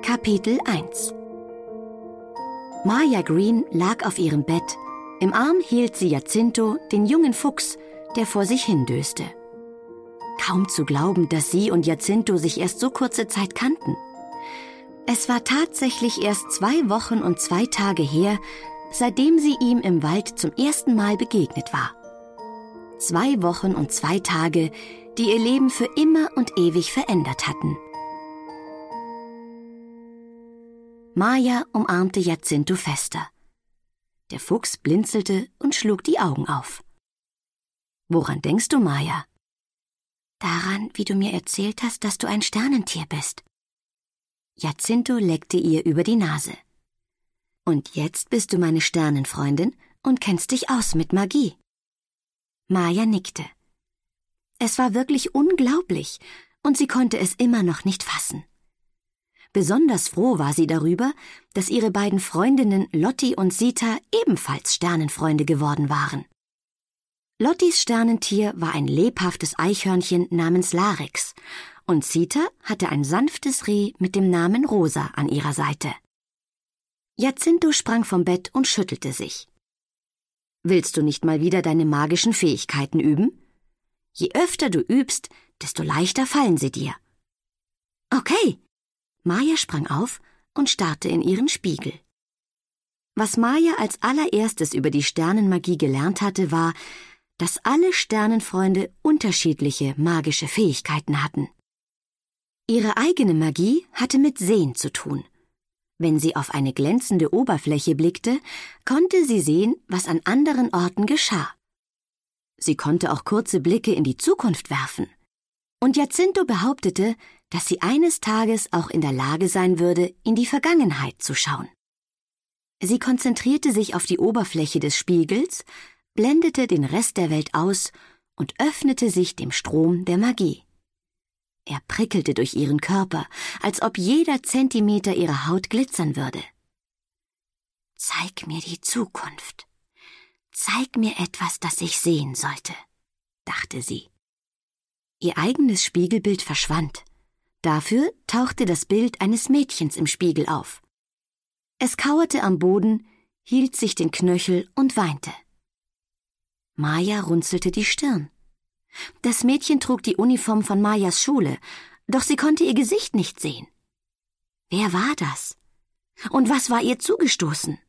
Kapitel 1 Maya Green lag auf ihrem Bett. Im Arm hielt sie Jacinto, den jungen Fuchs, der vor sich hindöste. Kaum zu glauben, dass sie und Jacinto sich erst so kurze Zeit kannten. Es war tatsächlich erst 2 Wochen und 2 Tage her, seitdem sie ihm im Wald zum ersten Mal begegnet war. 2 Wochen und 2 Tage, die ihr Leben für immer und ewig verändert hatten. Maya umarmte Jacinto fester. Der Fuchs blinzelte und schlug die Augen auf. »Woran denkst du, Maya?« »Daran, wie du mir erzählt hast, dass du ein Sternentier bist.« Jacinto leckte ihr über die Nase. »Und jetzt bist du meine Sternenfreundin und kennst dich aus mit Magie.« Maya nickte. Es war wirklich unglaublich, und sie konnte es immer noch nicht fassen. Besonders froh war sie darüber, dass ihre beiden Freundinnen Lottie und Sita ebenfalls Sternenfreunde geworden waren. Lotties Sternentier war ein lebhaftes Eichhörnchen namens Larex und Sita hatte ein sanftes Reh mit dem Namen Rosa an ihrer Seite. Jacinto sprang vom Bett und schüttelte sich. »Willst du nicht mal wieder deine magischen Fähigkeiten üben? Je öfter du übst, desto leichter fallen sie dir.« »Okay.« Maya sprang auf und starrte in ihren Spiegel. Was Maya als allererstes über die Sternenmagie gelernt hatte, war, dass alle Sternenfreunde unterschiedliche magische Fähigkeiten hatten. Ihre eigene Magie hatte mit Sehen zu tun. Wenn sie auf eine glänzende Oberfläche blickte, konnte sie sehen, was an anderen Orten geschah. Sie konnte auch kurze Blicke in die Zukunft werfen. Und Jacinto behauptete, dass sie eines Tages auch in der Lage sein würde, in die Vergangenheit zu schauen. Sie konzentrierte sich auf die Oberfläche des Spiegels, blendete den Rest der Welt aus und öffnete sich dem Strom der Magie. Er prickelte durch ihren Körper, als ob jeder Zentimeter ihrer Haut glitzern würde. »Zeig mir die Zukunft. Zeig mir etwas, das ich sehen sollte«, dachte sie. Ihr eigenes Spiegelbild verschwand. Dafür tauchte das Bild eines Mädchens im Spiegel auf. Es kauerte am Boden, hielt sich den Knöchel und weinte. Maya runzelte die Stirn. Das Mädchen trug die Uniform von Mayas Schule, doch sie konnte ihr Gesicht nicht sehen. Wer war das? Und was war ihr zugestoßen?